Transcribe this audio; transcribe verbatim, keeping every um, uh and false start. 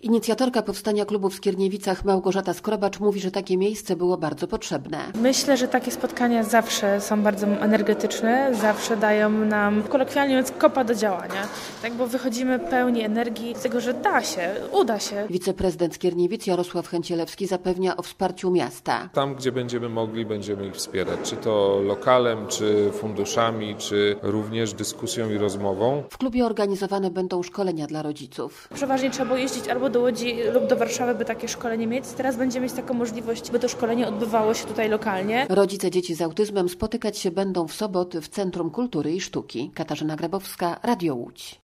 Inicjatorka powstania klubu w Skierniewicach Małgorzata Skrobacz mówi, że takie miejsce było bardzo potrzebne. Myślę, że takie spotkania zawsze są bardzo energetyczne, zawsze dają nam, kolokwialnie mówiąc, kopa do działania. Tak, bo wychodzimy pełni energii z tego, że da się, uda się. Wiceprezydent Skierniewic Jarosław Chęcielewski zapewnia o wsparciu miasta. Tam, gdzie będziemy mogli, będziemy ich wspierać. Czy to lokalem, czy funduszami, czy również dyskusją i rozmową. W klubie organizowane będą szkolenia dla rodziców. Przeważnie trzeba było jeździć albo do Łodzi lub do Warszawy, by takie szkolenie mieć. Teraz będziemy mieć taką możliwość, by to szkolenie odbywało się tutaj lokalnie. Rodzice dzieci z autyzmem spotykać się będą w soboty w Centrum Kultury i Sztuki. Katarzyna Grabowska, Radio Łódź.